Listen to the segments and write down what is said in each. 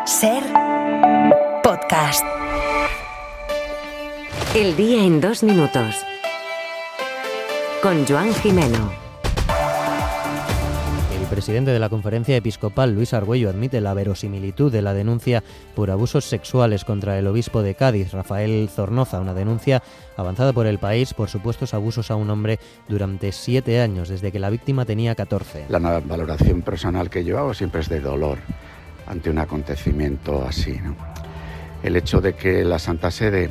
Ser podcast. El día en 2 minutos. Con Joan Jimeno. El presidente de la Conferencia Episcopal, Luis Argüello, admite la verosimilitud de la denuncia por abusos sexuales contra el obispo de Cádiz, Rafael Zornoza, una denuncia avanzada por El País por supuestos abusos a un hombre durante 7 años, desde que la víctima tenía 14. La valoración personal que yo hago siempre es de dolor ante un acontecimiento así, ¿no? El hecho de que la Santa Sede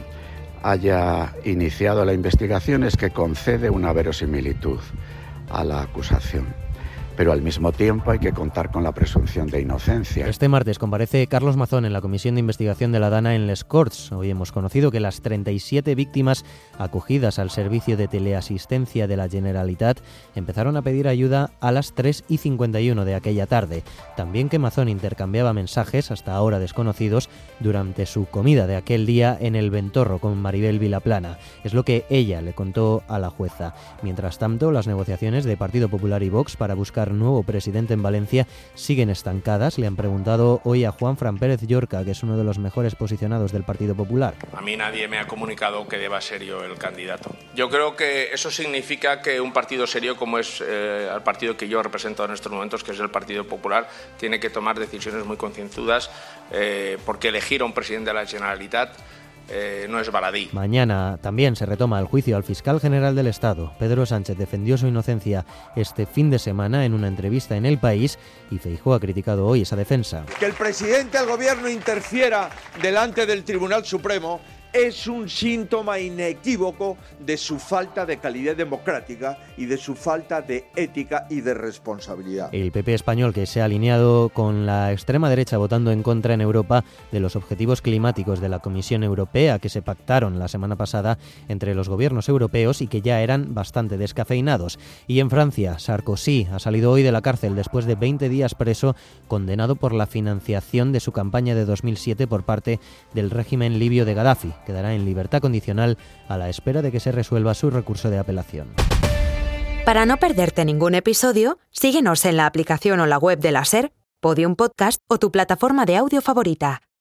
haya iniciado la investigación es que concede una verosimilitud a la acusación, pero al mismo tiempo hay que contar con la presunción de inocencia. Este martes comparece Carlos Mazón en la Comisión de Investigación de la Dana en Les Corts. Hoy hemos conocido que las 37 víctimas acogidas al servicio de teleasistencia de la Generalitat empezaron a pedir ayuda a las 3:51 de aquella tarde. También que Mazón intercambiaba mensajes, hasta ahora desconocidos, durante su comida de aquel día en El Ventorro con Maribel Vilaplana. Es lo que ella le contó a la jueza. Mientras tanto, las negociaciones de Partido Popular y Vox para buscar nuevo presidente en Valencia siguen estancadas. Le han preguntado hoy a Juanfran Pérez Llorca, que es uno de los mejores posicionados del Partido Popular. A mí nadie me ha comunicado que deba ser yo el candidato. Yo creo que eso significa que un partido serio como es el partido que yo represento en estos momentos, que es el Partido Popular, tiene que tomar decisiones muy concienzudas porque elegir a un presidente de la Generalitat no es baladí. Mañana también se retoma el juicio al fiscal general del Estado. Pedro Sánchez defendió su inocencia este fin de semana en una entrevista en El País y Feijóo ha criticado hoy esa defensa. Que el presidente del gobierno interfiera delante del Tribunal Supremo es un síntoma inequívoco de su falta de calidad democrática y de su falta de ética y de responsabilidad. El PP español, que se ha alineado con la extrema derecha votando en contra en Europa de los objetivos climáticos de la Comisión Europea que se pactaron la semana pasada entre los gobiernos europeos y que ya eran bastante descafeinados. Y en Francia, Sarkozy ha salido hoy de la cárcel después de 20 días preso, condenado por la financiación de su campaña de 2007 por parte del régimen libio de Gaddafi. Quedará en libertad condicional a la espera de que se resuelva su recurso de apelación. Para no perderte ningún episodio, síguenos en la aplicación o la web de la SER, Podium Podcast o tu plataforma de audio favorita.